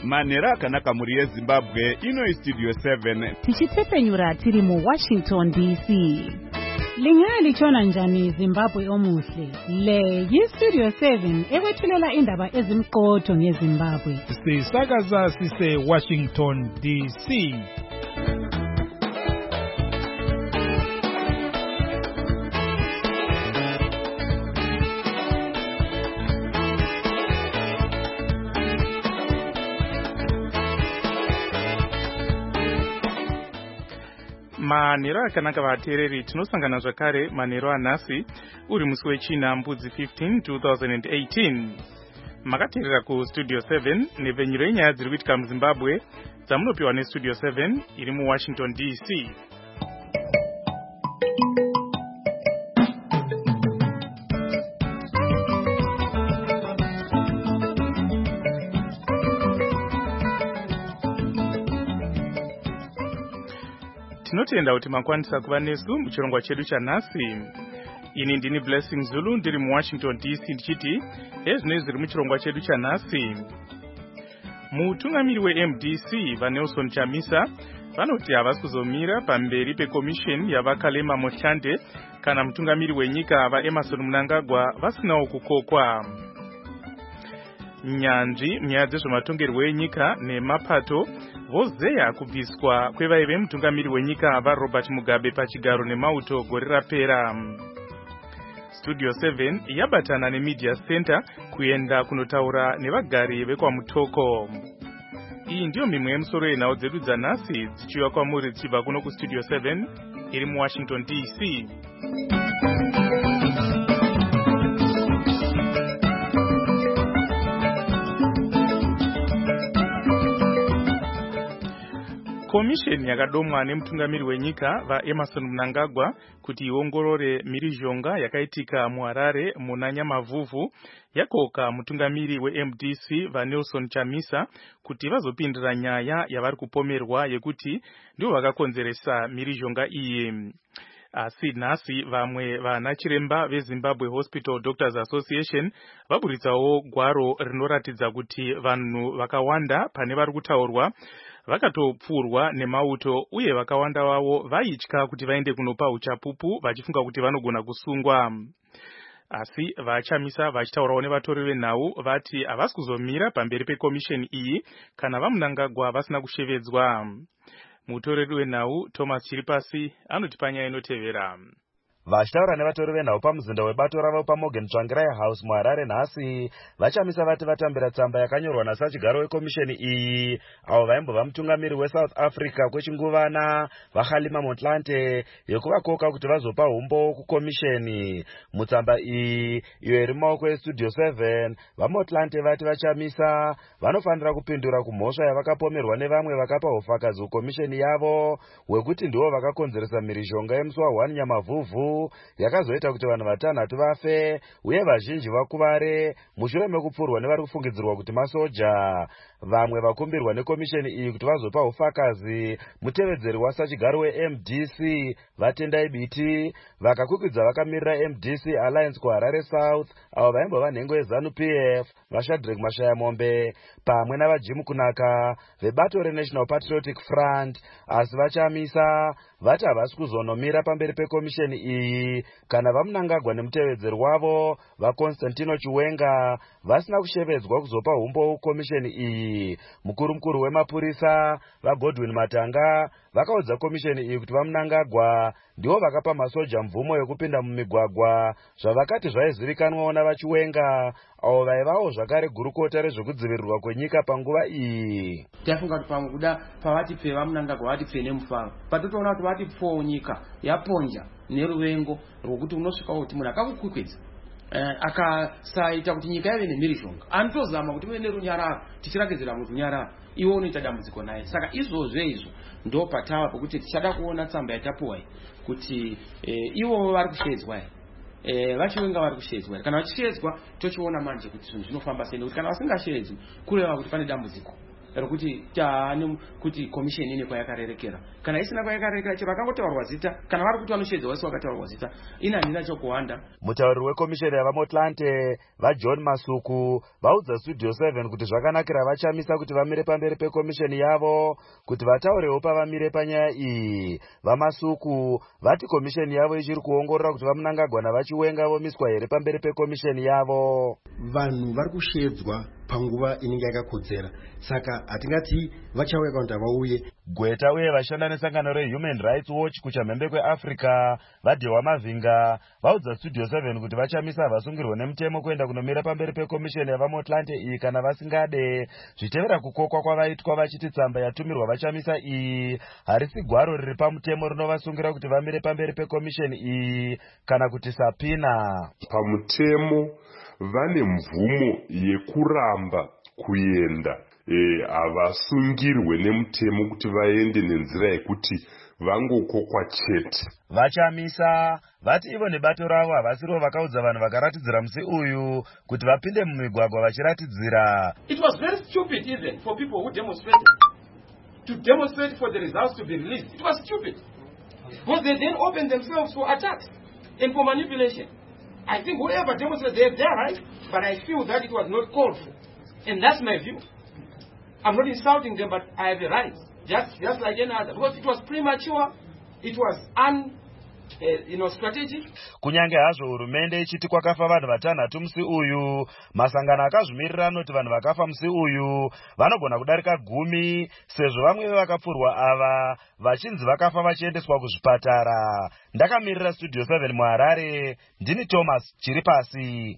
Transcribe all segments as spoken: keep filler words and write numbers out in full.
manhero akanaka muri yezimbabwe. Ino istudio seven tichitepenyura tiri muWashington D C. Lingalitshona njani Zimbabwe omuhle? Le yistudio seven ekwethulela indaba ezimqotho ngeZimbabwe. Sisakaza sise Washington D C. Manhero akanaka vateereri, tinosangana zvakare manhero anhasi uri musi wechina mbudzi fifteen two thousand eighteen. Makateerera ku Studio seven nepfenyuro yenyaya dziri kuitika muZimbabwe dzamunopiwa neStudio seven iri muWashington D C. Tinotenda kuti makwanisa kuva nesu muchirongwa chedu chanhasi. Ini ndini Blessing Zulu ndiri muWashington D C ndichiti ezvinoi zviri muchirongwa chedu chanhasi. Mutungamiri weM D C vaNelson Chamisa vanoti havasi kuzomira pamberi pekomisheni yavaKalema Motlhante kana mutungamiri wenyika vaEmmerson Mnangagwa vasinawo kukokwa. Nyanzvi munyaya dzezvematongerwo enyika nemapato vozeya kubviswa kwevaive mutungamiri wenyika vaRobert Mugabe pachigaro nemauto gore rapera. Studio seven yabatana neMedia Center kuenda kunotaura nevagari vekwaMutoko. Iyi ndiyo mimwe yemusoro yenhau dzedu dzanhasi dzichiuya kwamuri dzichibva kuno kuStudio seven iri muWashington D C. Komisheni yakadomwa nemutungamiri wenyika vaEmmerson Mnangagwa kuti iongorore mhirizhonga yakaitika muHarare muna Nyamavhuvhu yakoka mutungamiri weM D C vaNelson Chamisa kuti vazopindira nyaya yavari kupomerwa yekuti ndivo vakakonzeresa mhirizhonga iyi. Asi nhasi vamwe vanachiremba veZimbabwe Hospital Doctors Association vaburitsawo gwaro rinoratidza kuti vanhu vakawanda pane vari kutaurwa vakatopfurwa nemauto uye vakawanda wavo vaitya kuti vaende kunopa uchapupu vachifunga kuti vanogona kusungwa. Asi vaChamisa vachitaurawo nevatori venhau vati havasi kuzomira pamberi pekomisheni iyi kana vaMnangagwa vasina kushevedzwa. Mutoreri wenhau Thomas Chiripasi anotipa nyaya inotevera. Vachitaura nevatori venhau pamuzinda webato ravo paMorgan Tsvangirai House muHarare nhasi, vaChamisa vati vatambira tsamba yakanyorwa nasachigaro wekomisheni iyi avo vaimbova mutungamiri weSouth Africa kwechinguvana vaKalema Motlhante yekuvakoka kuti vazopa humbo kukomisheni. Mutsamba iyi iyo iri mumaoko eStudio seven, vaMotlhante vati vaChamisa vanofanira kupindura kumhosva yavakapomerwa nevamwe vakapa ufakazi kukomisheni yavo wekuti ndivo vakakonzeresa mhirizhonga yemusi wa one Nyamavhuvhu yakazoita kuti vanhu vatanhatu vafe uye vazhinji vakuvare mushure mekupfurwa nevari kufungidzirwa kuti masoja. Vamwe vakumbirwa nekomisheni iyi kuti vazopa ufakazi mutevedzeri wasachigaro weM D C vaTendai Biti vakakwikvidza vakamirira M D C Alliance kuHarare South avo vaimbova nhengo yeZanu P F vaShadrack Mashayamombe pamwe navaJim Kunaka vebato reNational Patriotic Front. Asi vaChamisa vati havasi kuzonomira pamberi pekomisheni iyi kana vaMnangagwa nemutevedzeri wavo vaConstantino Chiwenga vasina kushevedzwa kuzopa humbo kukomisheni iyi. Mukuru mukuru wemapurisa vaGodwin Matanga vakaudza komisheni iyi kuti vaMnangagwa ndivo vakapa masoja mvumo yekupinda mumigwagwa zvavakati zvaizivikanwawo navaChiwenga avo vaivawo zvakare gurukota rezvekudzivirirwa kwenyika panguva iyi. Tafunga kuti pamwe kuda pavati pfe vaMnangagwa vati pfe nemufaro patotoona kuti vati pfowo nyika yaponja neruvengo rwokuti unosvika kuti munhu akakukwikvidza Uh, akasaita kuti nyika yave nemhirizhonga anotozama kuti muve nerunyararo tichiragedzera murunyararo iwo unoita dambudziko naye. Saka izvozvo izvo ndo patava pokuti tichada kuona tsamba yatapuwa kuti uh, ivo vari kushedzwa eh vachiwenga vari kushedzwa kana vachishedzwa tochiona manje kuti zvinhu zvinofamba sei, nekuti kana vasingashedzwi kureva kuti pane dambudziko. rekuti taane kuti commission ine kwayakarerekera kana isina kwayakarerekera chero akangotaurwa zita kana vari kuti vanoshedza wese wakataurwa zita ina handina chokuwanda. Mutauri wekomisheni yavamotlante vajohn Masuku vaudza Studio seven kuti zvakanakira vachamisa kuti vamire pamberi pekomisheni yavo kuti vataurewo pavamire panyaya iyi. VaMasuku vati komisheni yavo ichiri kuongorora kuti vaMnangagwa navaChiwenga vomiswa here pamberi pekomisheni yavo. Vanhu vari kushedzwa panguva inenge yakakodzera, saka hatingati vachauya kana kuti havauye. Gweta uye vashanda nesangano reHuman Rights Watch kuchamhembe kweAfrica vaDhewa Mavhinga vaudza Studio seven kuti vachamisa vasungirwa nemutemo kuenda kunomira pamberi pekomisheni yavaMotlante iyi kana vasingade, zvitevera kukokwa kwavaitwa vachiti tsamba yatumirwa vachamisa iyi harisi gwaro riri pamutemo rinovasungira kuti vamire pamberi pekomisheni iyi kana kuti sapina. Pamutemo vane mvumo yekuramba kuenda havasungirwe nemutemo kuti vaende nenzira yekuti vangokokwa chete. Vachamisa vati ivo nebato ravo havasirivo vakaudza vanhu vakaratidzira musi uyu kuti vapinde mumigwagwa vachiratidzira. It was very stupid even for people who demonstrated to demonstrate for the results to be released. It was stupid because they then opened themselves for attacks and for manipulation. I think whoever demonstrated, they have their right, but I feel that it was not called for. And that's my view. I'm not insulting them, but I have a right, just, just like any other. Because it was premature, it was un, uh, you know, strategic. Kunyange hazvo hurumende ichiti kwakafa vanhu vatanhatu musi uyu, masangano akazvimirira anoti vanhu vakafa musi uyu vanogona kudarika gumi, sezvo vamwe vakapfurwa ava vachinzi vakafa vachiendeswa kuzvipatara. Ndakamirira Studio seven muHarare, ndini Thomas Chiripasi.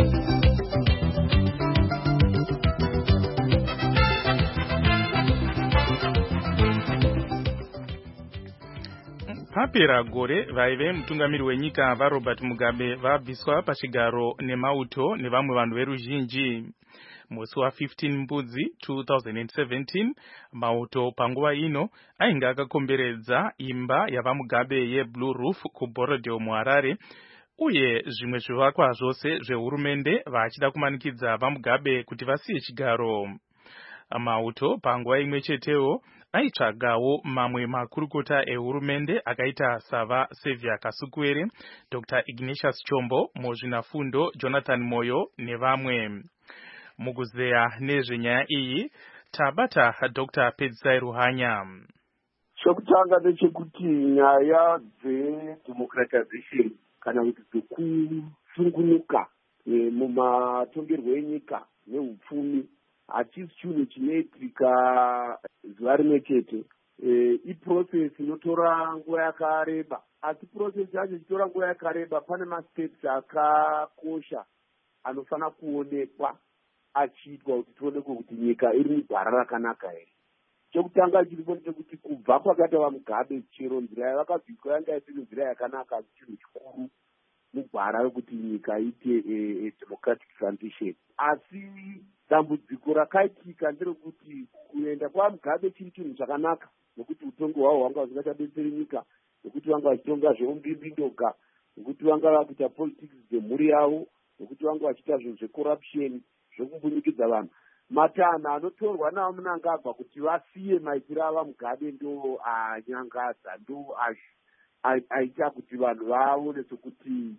Papera gore vaive mutungamiri wenyika vaRobert Mugabe vabviswa pachigaro nemauto nevamwe vanhu veruzhinji. Musi wa15 Mbudzi two thousand seventeen, mauto panguva ino ainge akakomberedza imba yavaMugabe yeBlue Roof kuBorodeo muHarare, uye zvimwe zvivakwa zvose zvehurumende vachida kumanikidza vaMugabe kuti vasiye chigaro. Mauto panguva imwe chetewo aitsvagawo mamwe makurukota ehurumende akaita sava Sevia Kasukuwere, Doctor Ignatius Chombo, Mozvinafundo Jonathan Moyo nevamwe. Mukuzeya nezvenyaya iyi tabata Doctor Pedzisai Ruhanya. Chokutanga ndechekuti nyaya dzedemocratization kana kuti dzekusungunuka mumatongerwo enyika neupfumi hachisi chinhu chinoitika zuva rimwe chete. Iprocess inotora nguva yakareba, asi process yacho ichitora nguva yakareba pane masteps akakosha anofana kuonekwa achiitwa kuti tionekwe kuti nyika iri mugwara rakanaka here. Chokutanga chiripo ndechekuti kubva kwakaita vaMugabe chero nzira yavakabviswa yanga isiri nzira yakanaka, chinhu chikuru mugwara rekuti nyika iite democratic transition. Asi dambudziko rakaitika nderekuti kuenda kwaMugabe chiri chinhu chakanaka, nokuti utongi hwavo hwanga husingachabetseri nyika, nokuti vanga vachitonga zveumbimbi-ndoga, nokuti vanga vakuita politics dzemhuri yavo, nokuti vanga vachiita zvinhu zvecorruption zvekubudikidza vanhu. Matanha anotorwa navo Mnangagwa kuti vasiye maitiro avaMugabe ndo anyangadza, ndo aita kuti vanhu vaone sekuti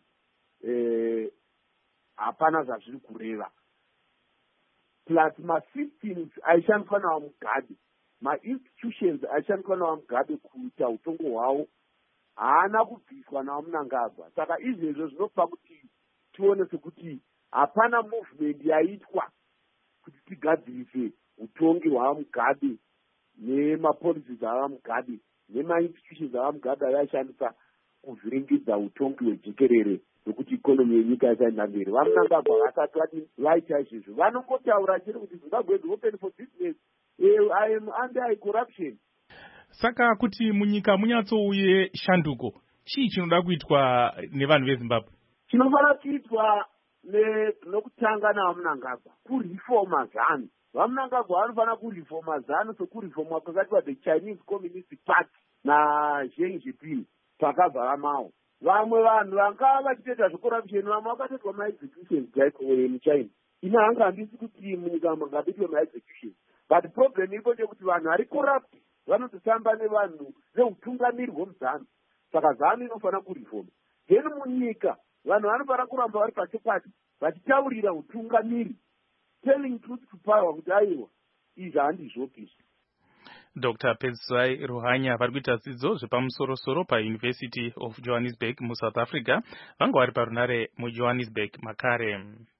hapana zvazviri kureva. Plus masystems aishandiswa navaMugabe, ma-institutions aishandiswa navaMugabe kuita utongo hwavo haana kubviswa navaMnangagwa. Saka izvezvo zvinopa kuti tione sekuti hapana movement yaitwa kuti tigadzirise utongi hwavaMugabe nemapolicies avaMugabe nema-institutions avaMugabe avaishandisa kuvhiringidza utongi hwejekerere nokuti ikonomi yenyika yasaenda mberi. VaMnangagwa vasati vati vaita izvizvo, vanongotaura chete kuti Zimbabwe is open for business, I am under corruption. Saka kuti munyika munyatsouye shanduko, chii chinoda kuitwa nevanhu veZimbabwe? Chinofana kuitwa nokutanga navaMnangagwa kureforma ZANU. VaMnangagwa vanofana kureforma ZANU sekureformwa kwakaitwa the Chinese Communist Party naZheng Xiaoping pakabva vamao. Vamwe vanhu vanga vachitoita zvecorruption, vamwe vakatoitwa maexecutions muchina. Ina hanga handisi kuti munyika mangabitwe maexecutions. but problem iko ndekuti vanhu vari corrupt vanototamba nevanhu neutungamiri hwemuzanu. Saka zanu inofanira kureform. Then munyika vanhu vanofanira kuramba vari pachokwadi vachitaurira utungamiri, telling truth to power kuti aiwa izvi handizvopiswa. Doctor Pedzai Ruhanya vari kuita dzidzo zvepamusoro-soro paUniversity of Johannesburg muSouth Africa vanga vari parunare muJohannesburg makare.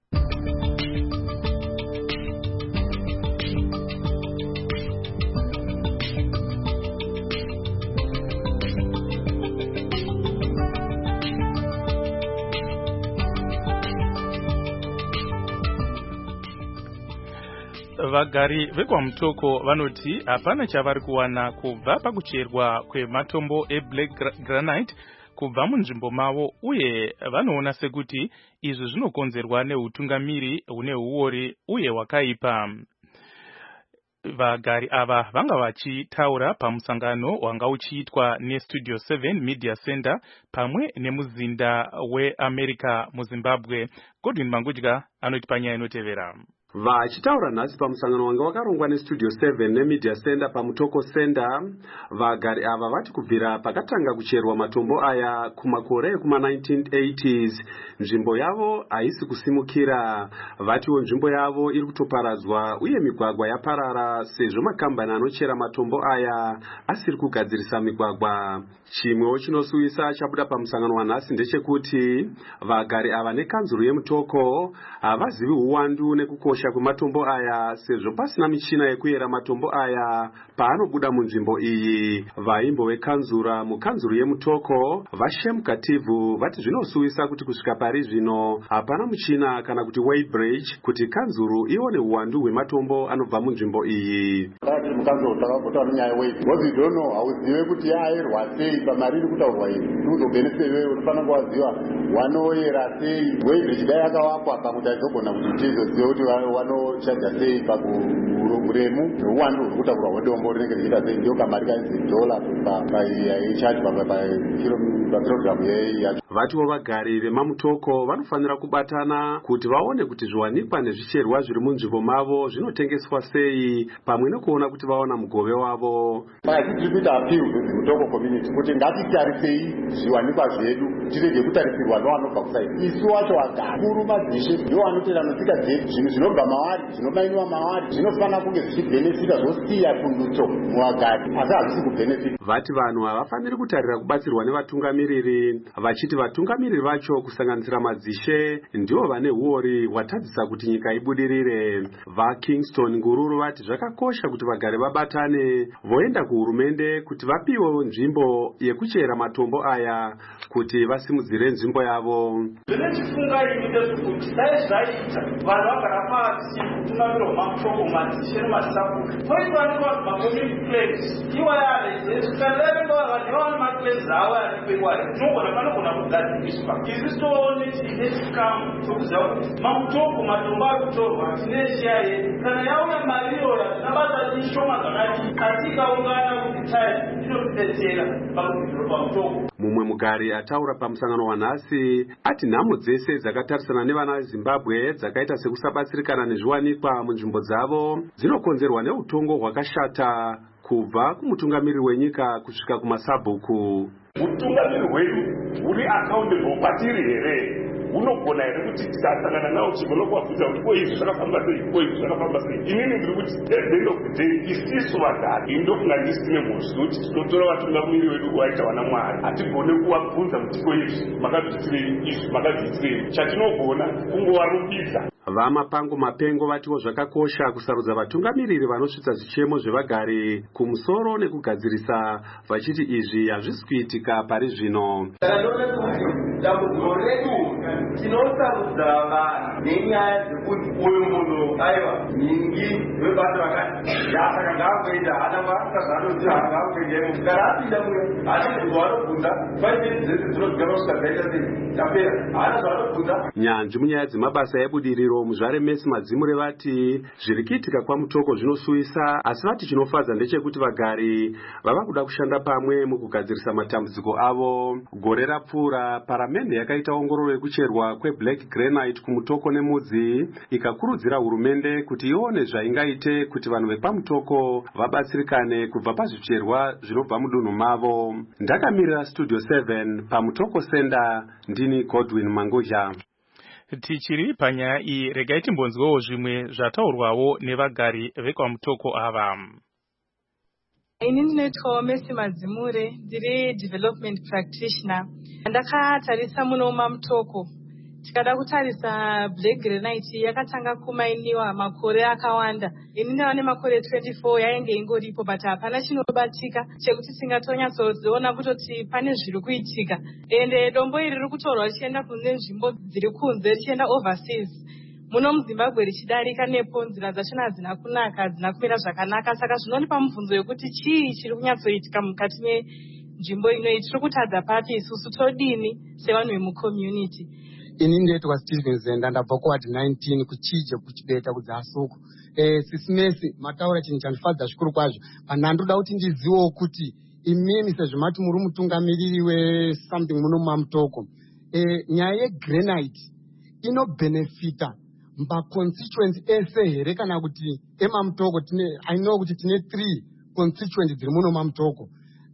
Vagari vekwamutoko vanoti hapana chavari kuwana kubva pakucherwa kwematombo eBlack Granite kubva munzvimbo mavo, uye vanoona sekuti izvi zvinokonzerwa neutungamiri hune huori uye hwakaipa. Vagari ava vanga vachitaura pamusangano wanga uchiitwa neStudio seven Media Center pamwe nemuzinda weAmerica muZimbabwe. Godwin Mangudya anoti panyaya inotevera. Vachitaura nhasi pamusangano wanga wakarongwa neStudio seven neMedia Center paMutoko Center, vagari ava vati kubvira pakatanga kucherwa matombo aya kumakore ekuma nineteen eighties nzvimbo yavo haisi kusimukira. Vatiwo nzvimbo yavo iri kutoparadzwa uye migwagwa yaparara sezvo makambani anochera matombo aya asiri kugadzirisa migwagwa. Chimwewo chinosuvisa chabuda pamusangano wanhasi ndechekuti vagari ava nekanzuru yeMutoko havazivi uwandu nekukosha kwematombo aya sezvo pasina michina yekuyera matombo aya paanobuda munzvimbo iyi. Vaimbo vekanzura mukanzuru yeMutoko Vashem Kativu vati zvinosuvisa kuti kusvika pari zvino hapana muchina kana kuti weighbridge kuti kanzuru ione uwandu hwematombo anobva munzvimbo iyi. Mukanzuru takagota nyaya weight because you don't know hauzive kuti yaerwa sei pamari iri kutaurwa iyi uzobenefit wewe unofanira kuwaziva wanoyera sei weighbridge dai yakavakwa pakuti aizogona kuti tizozive kuti wanochaja sei pakuremu neuwandu huri kutaurwa hwedombo rinenge richiita sei ndio kamari kainzi dola paichaji pakirogiramu yacho. Vatiwo vagari vemaMutoko vanofanira kubatana kuti vaone kuti zviwanikwa nezvicherwa zviri munzvimbo mavo zvinotengeswa sei pamwe nekuona kuti vaona mugove wavo. Tiri kuita appeal kuMutoko community kuti ngatitarisei zviwanikwa zvedu tirege kutarisirwa nevanobva kusaidi. Isu wacho vagari kuru madzishe ndio vanotera nosika dzedu zvinhu zvinobva mavari zvinobainiwa mavari zvinofanira kunge zvichibhenefita zvosiya kundutso muvagari asi hazvisi kubhenefita. Vati vanhu havafaniri kutarira kubatsirwa nevatungamiriri, vachiti vatungamiriri vacho kusanganisira madzishe ndivo vane huori hwatadzisa kuti nyika ibudirire. VaKingston Ngururu vati zvakakosha kuti vagari vabatane voenda kuhurumende kuti vapiwe nzvimbo yekuchera matombo aya kuti vasimudzire nzvimbo yavo. Zvinochifunga ini ndezvekuti dai zvaita vanhu vagara pasi kutungamirwa maMutoko madzishe nemasapuka poitwanikwa macommunity plans iwayale zvikareva vanhu vavana maplans avo aripekwayo tinogona panogona kugadziriswa isu toone tiine chikamu chokuziva kuti maMutoko matombo ari kutorwa tine share yedu kana yauya mariyora tinabata tishoma zvakati asi ikaungana kuti time inotidetsera pakudzidziro paMutoko. Mumwe mugari ataura pamusangano wanhasi ati nhamo dzese dzakatarisana nevana veZimbabwe dzakaita sekusabatsirikana nezviwanikwa munzvimbo dzavo dzinokonzerwa neutongo hwakashata kubva kumutungamiriri wenyika kusvika kumasabhuku. Utungamiri hwedu huri accountable patiri here? Unogona here kuti tikasangana nawo chigona kuwabvunza kuti ko izvi zvakafamba sei, ko izvi zvakafamba sei? Inini ndiri kuti at the end of the day isisu vagari indofunga ndisine mhosvi kuti tinotora vatungamiri vedu waita wana Mwari hatigone kuwabvunza kuti ko izvi makazviitirei, izvi makazviitirei. Chatinogona kungovarumbidza. Vamapango Mapengo vatiwo zvakakosha kusarudza vatungamiriri vanosvitsa zvichemo zvevagari kumusoro nekugadzirisa, vachiti izvi hazvisi kuitika pari zvino. Dambudziko redu tinosarudza vanhu nenyaya dzekuti uyu munhu aiwa ningi webasa rakati yasaka ngaakuenda hana basa zvaanoziva ngaakuendemo kana apinda muyo hana zvaanobvunza faiviri dzese dzinogara kusvika dzaita sei tapera hana zvaanobvunza. Nyanzvi munyaya dzemabasa ebudiriro muzvare Messi Madzimure vati zviri kuitika kwaMutoko zvinosuvisa, asi vati chinofadza ndechekuti vagari vava kuda kushanda pamwe mukugadzirisa matambudziko avo. Gore rapfuura paramende yakaita ongororo yekucherwa kucherwa kweblack granite kumutoko nemudzi, ikakurudzira hurumende kuti ione zvaingaite kuti vanhu vepamutoko vabatsirikane kubva pazvicherwa zvinobva mudunhu mavo. Ndakamirira Studio seven pamutoko Center, ndini Godwin Mangozha. Tichiri panyaya iyi, regai timbonzwewo zvimwe zvataurwawo nevagari vekwamutoko ava. Ini ndinoitwawo Messi Madzimure, ndiri development practitioner. Ndakatarisa muno mamutoko. Tikada kutarisa black granite yakatanga kumainiwa makore akawanda. Ini ndava nemakore twenty-four yainge ingoripo, but hapana chinobatika chekuti tingatonyatsoziona kutoti pane zviri kuitika. Ende dombo iri riri kutorwa richienda kune nzvimbo dziri kunze richienda overseas. Muno muZimbabwe richidarika nepo nzira dzachona hadzina kunaka, hadzina kumira zvakanaka. Saka zvinonipa mubvunzo yekuti chii chiri kunyatsoitika mukati menzvimbo inoyi, tiri kutadza papi isusu, todini sevanhu vemucommunity. Ini ndoitwa Steven Zenda, ndabva kuward nineteen kuchije kuchibeta kudzasuku. Eh sisi Messi mataura chinhu chandifadza zvikuru kwazvo. Pana ndoda kuti ndizivewo kuti imimi sezvimati muri mutungamiriri we something muno mamutoko. Eh nyaya yegranite inobenefita mba constituency ese here kana kuti emamutoko tine I know kuti tine three constituencies dziri muno mamutoko.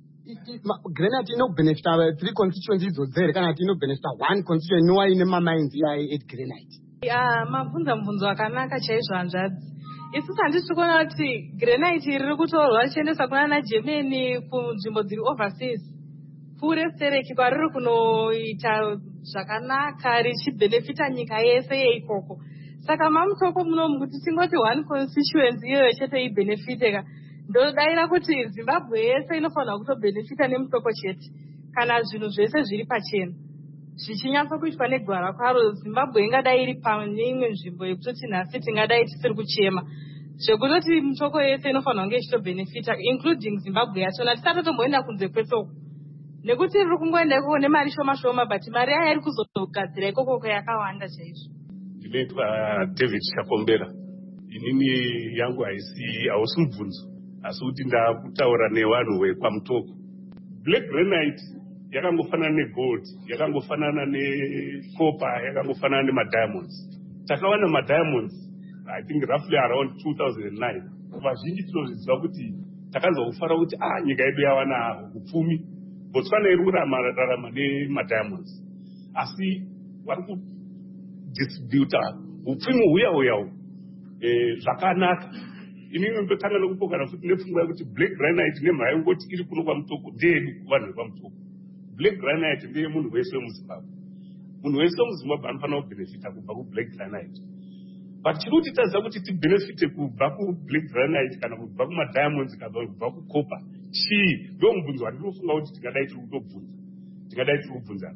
Granite ino benefit three constituencies izodzere kana kuti ino benefit one constituency no ine mamainzi ya eight granite. Ah, mabvunza mubvunzo akanaka chaizvo hanzvadzi. Isusu handisi kuona kuti granite riri kutorwa richiendesa kuna Germany kunzvimbo dziri overseas. Pure stereki kwariri kunoita zvakanaka richibenefita nyika yese yeikoko. Saka mamutoko munomu kuti tingoti one constituency iyoyo chete ibenefiteka. Ndodaira kuti Zimbabwe yese inofanira kutobenefita nemutoko chete kana zvinhu zvese zviri pachena. Zvichinyatso kuitwa negwara kwaro, Zimbabwe ingadai iri pane imwe nzvimbo yekutoti nhasi tingadai tisiri kuchema. Zvekutoti mutoko yese inofanira kunge ichitobenefita including Zimbabwe yachona, tisatotomboenda kunze kwesoko. Nekuti riri kungoenda ikoko nemari shoma shoma, but mari yaya iri kuzogadzira ikoko yakawanda chaizvo. Ndinoitwa David Chakombera. Inini yangu haisi hausi mubvunzo, asi kuti ndakutaura nevanhu vekwamutoko. Black granite yakangofanana negold, yakangofanana necopper, yakangofanana nemadiamonds. Takawana madiamonds I think roughly around two thousand nine. Vazhinji tinozviziva kuti takanzwa kufara kuti ah nyika yedu yawana upfumi. Botswana iri kurarama nemadiamonds, asi vari kudistributa upfumi huya huya eh zvakanaka. Inini ndotanga nokupokana futi nepfungwa yekuti black granite nemhaya yekungoti iri kuno kwamutoko ndeyedu kuvanhu vepamutoko. Black granite ndeye munhu wese wemuZimbabwe. Munhu wese wemuZimbabwe anofanira kubenefita kubva kublack granite. But chiri kuti taziva kuti tibenefite kubva kublack granite kana kubva kumadiamonds kana kubva kucopper, chii? Ndo mubvunzo wandinofunga kuti tingadai tiri kutobvunza, tingadai tiri kubvunzana.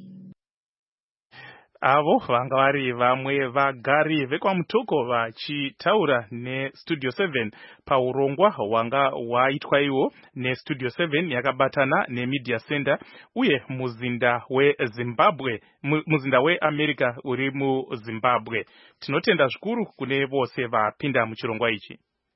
Avo vanga vari vamwe vagari vekwamutoko vachitaura neStudio seven paurongwa hwanga hwaitwa iwo neStudio seven yakabatana neMedia Center uye muzinda weZimbabwe, muzinda weAmerica uri muZimbabwe. Tinotenda zvikuru kune vose vapinda muchirongwa ichi.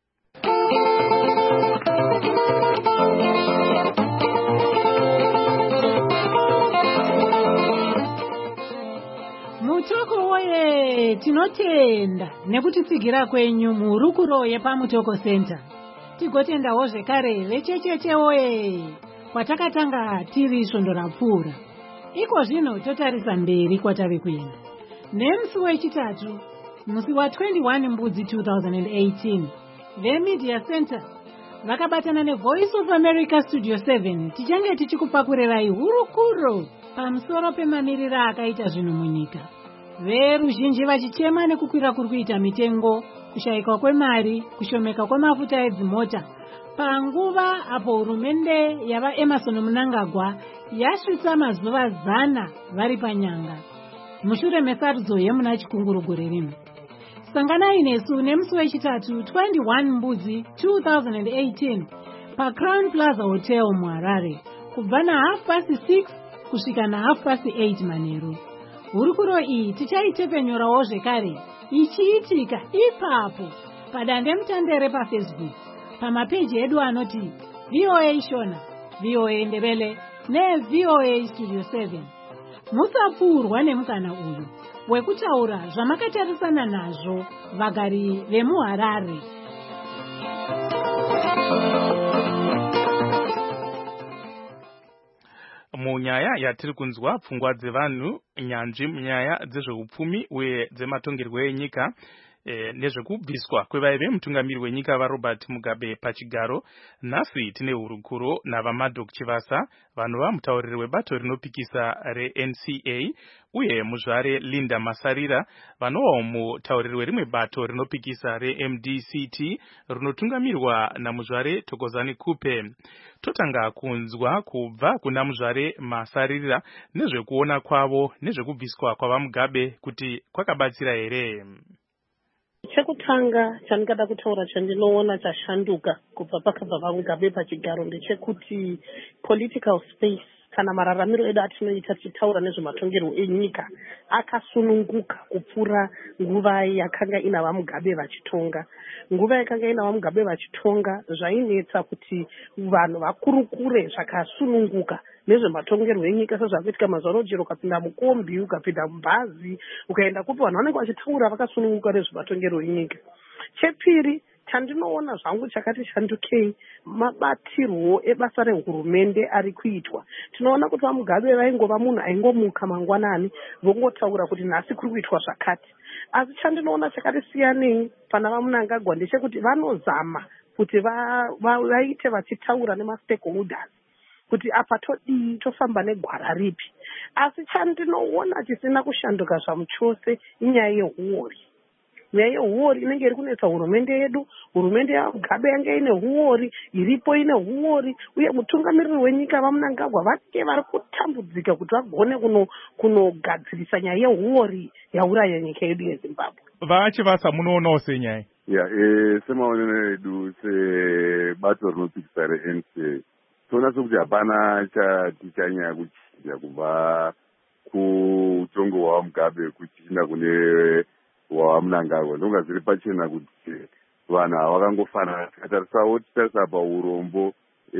Mutoko woye, tinotenda nekutitsigira kwenyu muhurukuro yepamutoko Center. Tigotendawo zvekare vechechete woye, kwatakatanga tiri svondo rapfuura. Iko zvino totarisa mberi kwatave kuenda. Nemusi wechitatu, musi wa twenty-one Mbudzi two thousand eighteen, veMedia Center vakabatana neVoice of America Studio seven tichange tichikupakurirai hurukuro pamusoro pemamirira akaita zvinhu munyika. Veruzhinji vachichema nekukwira kuri kuita mitengo, kushayikwa kwemari, kushomeka kwemafuta edzimota, panguva apo hurumende yava Emerson Mnangagwa yasvitsa mazuva zana vari panyanga mushure mesarudzo yemuna chikunguru gore rino. Sanganai nesu nemusi wechitatu twenty-one Mbudzi two thousand eighteen paCrown Plaza Hotel muHarare kubva na half past six kusvika na half past eight manheru. Hurukuro iyi tichaitepenyorawo zvekare ichiitika ipapo padande mutandere paFacebook pamapeji edu anoti V O A Shona, V O A Ndebele neV O A Studio seven. musapfuurwa nemukana uyu wekutaura zvamakatarisana nazvo vagari vemuharare. munyaya yatiri kunzwa pfungwa dzevanhu nyanzvi munyaya dzezveupfumi uye dzematongerwo enyika e, nezvekubviswa kwevaive mutungamiri wenyika vaRobert Mugabe pachigaro. Nhasi tine hurukuro navaMadok Chivasa, vanhu vamutauriri webato rinopikisa reN C A, uye muzvare Linda Masarira, vanowawo mutauriri werimwe bato rinopikisa reM D C T rinotungamirwa namuzvare Thokozani Kupe. Totanga kunzwa kubva kuna muzvare Masarira nezvekuona kwavo nezvekubviswa kwavaMugabe kuti kwakabatsira here. Chekutanga chandingada kutaura chandinoona chashanduka kubva pakabva vaMugabe pachigaro ndechekuti political space kana mararamiro edu atinoita tichitaura nezvematongerwo enyika akasununguka kupfuura nguva yakanga ina vaMugabe vachitonga. Nguva yakanga ina vaMugabe vachitonga zvainetsa kuti vanhu vakurukure zvakasununguka nezvematongerwo enyika sezvakuitika mazuva ano. Chero ukapinda mukombi, ukapinda mubhazi, ukaenda kupi vanhu vanenge vachitaura vakasununguka nezvematongerwo enyika. Chepiri chandinoona zvangu chakati shandukei mabatirwo ebasa rehurumende ari kuitwa. Tinoona kuti vaMugabe vaingova munhu aingomuka mangwanani vongotaura kuti nhasi kuri kuitwa zvakati. Asi chandinoona chakati siyanei pana vaMnangagwa ndechekuti vanozama kuti vaite vachitaura nemastakeholders kuti apa todii, tofamba negwara ripi. Asi chandinoona chisina kushanduka zvamuchose inyaya yehuori. Nyaya yehuori inenge iri kunetsa hurumende yedu. Hurumende yaMugabe yange ine huori, iripo ine huori, uye mutungamiriri wenyika vaMnangagwa vanenge vari kutambudzika kuti vagone kunogadzirisa nyaya yehuori yauraya nyika yedu yeZimbabwe. Vachivasa munoonawo senyaya? Ya, eh semaonero edu sebato rinopikisa reN C A tinoona sokuti hapana chati chanyanya kuchinja kubva kutongo hwaMugabe kuchinda kune hwaMnangagwa. Ndonga zviri pachena kuti vanhu havakangofanana. Tikatarisawo titarisa paurombo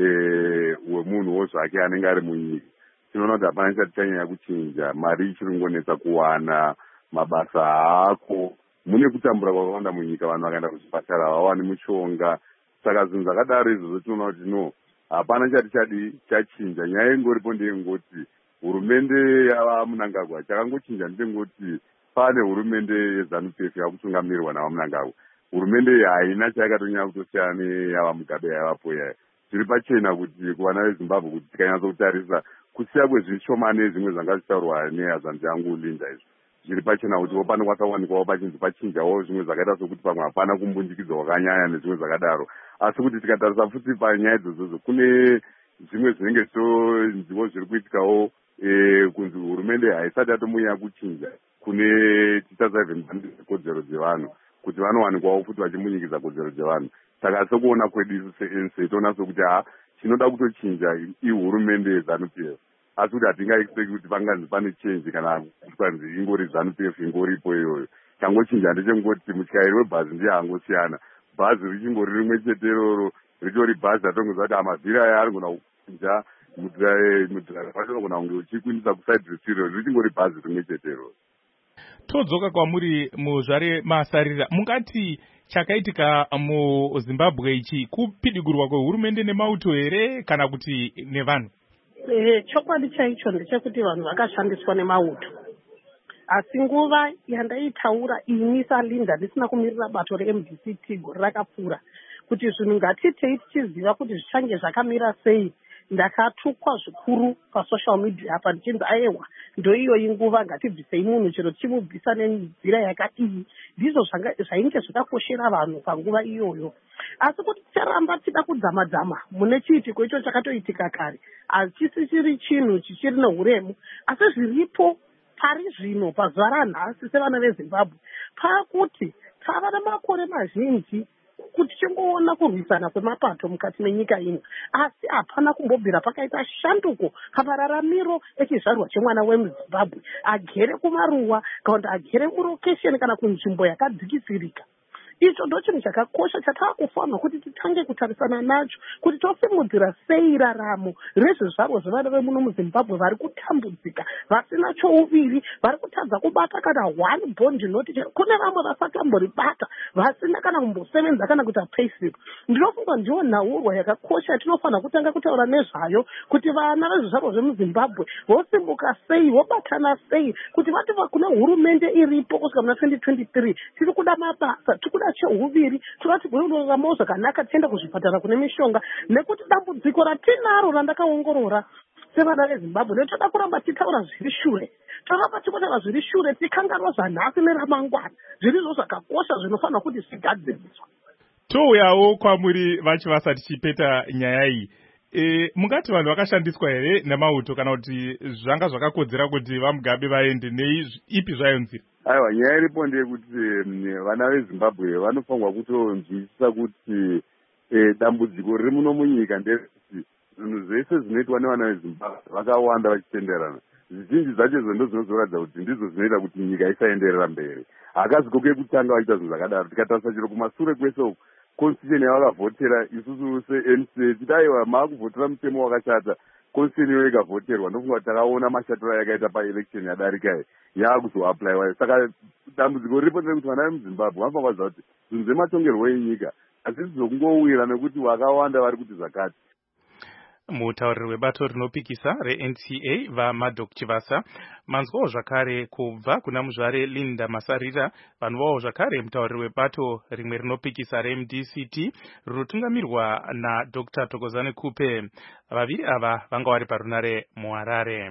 hwemunhuwo zvake anenge ari munyika, tinoona kuti hapana chati chanyanya kuchinja. Mari ichiri ngonetsa kuwana, mabasa haako, mune kutambura kwakawanda munyika, vanhu vakaenda kuzvipatara havawani mushonga. Saka zvinhu zvakadaro izvozvo tinoona kuti no, hapana chati chadi chachinja. Nyaya ingoripo ndeyengoti hurumende yavaMnangagwa chakangochinja ndechekuti pane hurumende yeZANU-P F yakutungamirwa navaMnangagwa. Hurumende iyi haina chayakatonyanya kutosiyana neyavaMugabe yavapo yaya. Zviri pachena kuti kuvana veZimbabwe kuti tikanyatsa kutarisa kusiya kwezvishomane zvimwe zvanga zvitaurwa nehazanzi yangu Linda izvo, zviri pachena kuti pane kwakawanikwawo pachinzi pachinjawo zvimwe zvakaita sokuti pamwe hapana kumbunjikidzwa kwakanyanya nezvimwe zvakadaro. Asi kuti tikatarisa futi panyaya idzodzo kune zvimwe zvinenge sonzivo zviri kuitikawo kunzi hurumende haisati yatomunya kuchinja kune titasaiven kodzero dzevanhu kuti vanowanikwawo futi vachimunyikidza kodzero dzevanhu. Saka sokuona kwedu isu seN C A toona sokuti ha chinoda kutochinja ihurumende yeZANU-P F, asi kuti hatingaexpect kuti panganzi pane change kana kuti kwanzi ingori ZANU-P F ingoripo iyoyo. Changochinja ndechengoti mutyairi webhazi ndiye angosiyana. Bhazi richingori rimwe chete iroro, ritori bhazi ratongoziva kuti amavhiri aya ari gona kuchinja, mudhiraivha wacho unogona kunge uchikwinisa kuside risiro, richingori bhazi rimwe chete iroro. Todzoka kwamuri muzvare Masarira, mungati chakaitika muZimbabwe ichi kupidigurwa kwehurumende nemauto here kana kuti nevanhu? Eh, chokwadi chaicho ndechekuti vanhu vakashandiswa nemauto. Asi nguva yandaitaura ini saLinda ndisina kumirira bato reM D C T gore rakapfuura kuti zvinhu ngatitei tichiziva kuti zvichange zvakamira sei, ndakatukwa zvikuru pasocial media apa ndichinzi aiwa ndoiyo inguva ngatibvisei munhu chero tichimubvisa nenzira yakadii. Ndizvo zvainge zvakakoshera vanhu panguva iyoyo. Asi kuti ticharamba tida kudzama-dzama mune chiitiko icho chakatoitika kare, hachisi chiri chinhu chichiri nehuremu. Asi zviripo pari zvino pazuva ranhasi sevana veZimbabwe pakuti tava namakore mazhinji kuti tingoona kurwisana kwemapato mukati menyika ino, asi hapana kumbobvira pakaita shanduko pamararamiro echizvarwa chemwana wemuZimbabwe, agere kumaruwa kana kuti agere murokesheni kana kunzvimbo yakadzikisirika. icho ndo chinhu chakakosha chataakufanira kuti titange kutarisana nacho kuti tosimudzira sei raramo rezvizvarwa zvevana vemuno muzimbabwe vari kutambudzika vasina chouviri vari kutadza kubata kana one bond noti kune vamwe vasakamboribata vasina kana kumbosevenza kana kuita payslip. Ndinofunga ndiyo nhaurwa yakakosha yatinofanira kutanga kutaura nezvayo kuti vana vezvizvarwa zvemuzimbabwe vosimbuka sei vobatana sei kuti vati kune hurumende iripo kusvika muna twenty twenty-three tiri kuda mabasa tiri kuda cheuviri tikati kunoraramawo zvakanaka tienda kuzvipatara kune mishonga nekuti dambudziko ratinaro randakaongorora sevana vezimbabwe netoda kuramba titaura zviri shure toramba tikotaura zviri shure tikanganwa zvanhasi neramangwana zvirizvo zvakakosha zvinofanira kuti zvigadziriswa. Touyawo kwamuri vachi vasati chipeta nyaya iyi. E, mungati vanhu vakashandiswa here nemauto kana kuti zvanga zvakakodzera kuti vaMugabe vaende nei ipi zvayo nzira? Aiwa, nyaya iripo ndeyekuti vana veZimbabwe vanofanirwa kutonzwisisa kuti e, dambudziko riri muno munyika nderekuti zvinhu zvese zvinoitwa nevana veZimbabwe vakawanda vachitenderana. Zvizhinji zvacho ndo zvinozoratidza kuti ndizvo zvinoita kuti nyika isaenderera mberi. Hakazikoke kutanga vachiita zvinhu zvakadaro. Tikatarisa chiro kumashure kwese uku constitution yavakavhotera isusu se-N C tidaiwa maakuvhotera mutemo wakashata constitution iyo ikavhoterwa ndofunga kuti takaona mashatiro yakaita paelection yadarika iyi yaakuzoapplywa. Saka dambudziko riripo nderekuti vana vemuzimbabwe vanofanira kuziva kuti zvinhu zvematongerwo enyika hazvisi zvokungowira nekuti vakawanda vari kuti zvakati. Mutauriri webato rinopikisa re-N C A vaMadok Chivasa manzwawo zvakare kubva kuna muzvare Linda Masarira vanhuvawo zvakare mutauriri webato rimwe rinopikisa re-M D C T rinotungamirwa naDr Thokozani Kupe. Vaviri ava vanga vari parunare muHarare.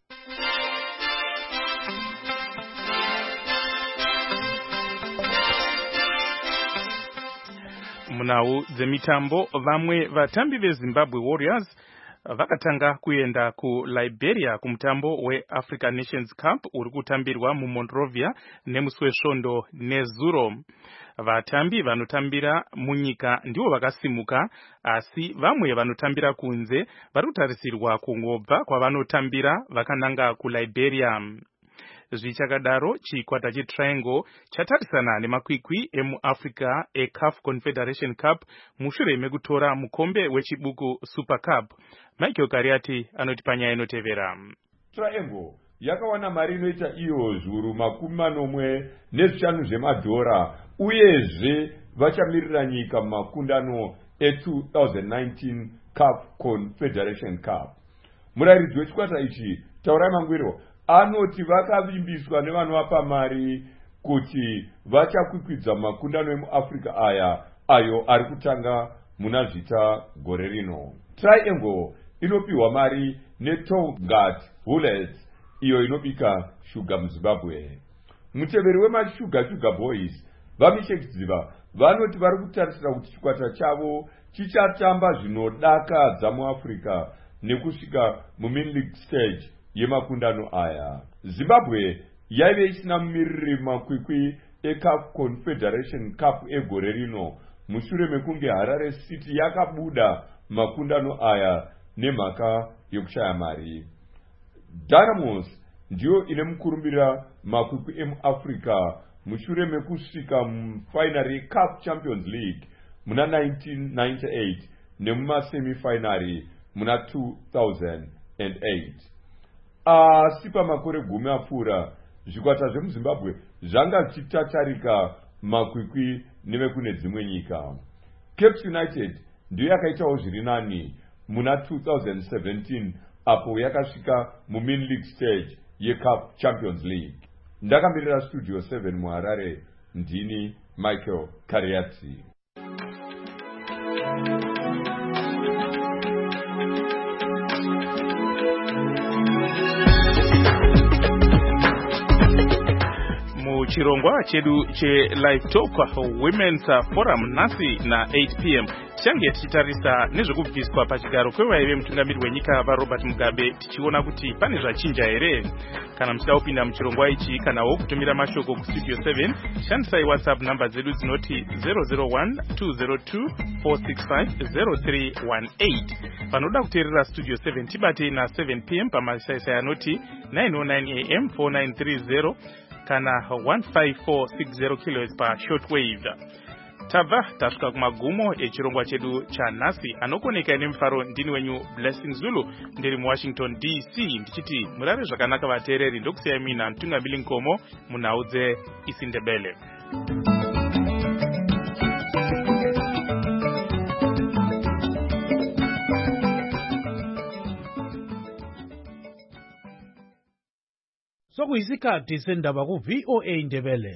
Munhau dzemitambo vamwe vatambi veZimbabwe Warriors vakatanga kuenda kuLiberia kumutambo weAfrican Nations Cup uri kutambirwa muMonrovia nemusi wesvondo nezuro. Vatambi vanotambira munyika ndivo vakasimuka asi vamwe vanotambira kunze vari kutarisirwa kungobva kwavanotambira vakananga kuLiberia. Zvichakadaro chikwata cheTriangle chatarisana nemakwikwi emuAfrica eCAF Confederation Cup mushure mekutora mukombe wechibuku Super Cup. Michael Kariati anoti panyaya inotevera. Triangle yakawana mari inoita iyo zviuru makumi manomwe nezvishanu zvemadhora uyezve vachamirira nyika mumakundano e-twenty nineteen CAF Confederation Cup. Murairidzi wechikwata ichi Taurai Mangwiro anoti vakavimbiswa nevanovapa mari kuti vachakwikwidza makundano emuAfrica aya ayo ari kutanga muna zvita gore rino. Triangle inopiwa mari neTongat Bullets iyo inobika shuga muZimbabwe. Muteveri wemashuga Sugar Boys vamishekidziva vanoti vari kutarisira kuti chikwata chavo chichatamba zvinodakadza muAfrica nekusvika muMin League stage yemakundano aya. Zimbabwe yaive isina mumiriri makwikwi eCAF Confederation Cup egore rino mushure mekunge Harare City yakabuda makundano aya nemhaka yokushaya mari. Dynamos ndiyo ine mukurumbira makwikwi emuAfrica mushure mekusvika mufinary yeCAF Champions League muna nineteen ninety-eight nemumasemifinary muna two thousand eight. Asi pamakore gumi apfuura zvikwata zvemuZimbabwe zvanga zvichitatarika makwikwi nevekune dzimwe nyika. Cape United ndiyo yakaitawo zviri nani muna two thousand seventeen apo yakasvika muMin League stage yeCAF Champions League. Ndakamirira Studio seven muHarare, ndini Michael Kariati. Chirongwa chedu che Live Talk Women's Forum nasi na eight p m tichange tichitarisa nezvekubviswa pachigaro kwevaive mutungamiri wenyika vaRobert Mugabe tichiona kuti pane zvachinja here. Kana muchida kupinda muchirongwa ichi kanawo kutumira mashoko kustudio seven shandisai WhatsApp namba dzedu dzinoti zero zero one two zero two four six five zero three one eight. Panoda kuteerera Studio seven tibate na seven p m pamasaisai anoti nine oh nine a m four nine three zero kana one five four six zero kilohertz pa shortwave. tabva tasvika kumagumo echirongwa chedu chanhasi. Anokoneka nemufaro ndini wenyu Blessing Zulu ndiri muWashington D C ndichiti murare zvakanaka vateereri. Ndokusiyai mina Mtungamiri Nkomo munhau dzeIsiNdebele. Sokuyisikhathi sendaba ku V O A Ndebele.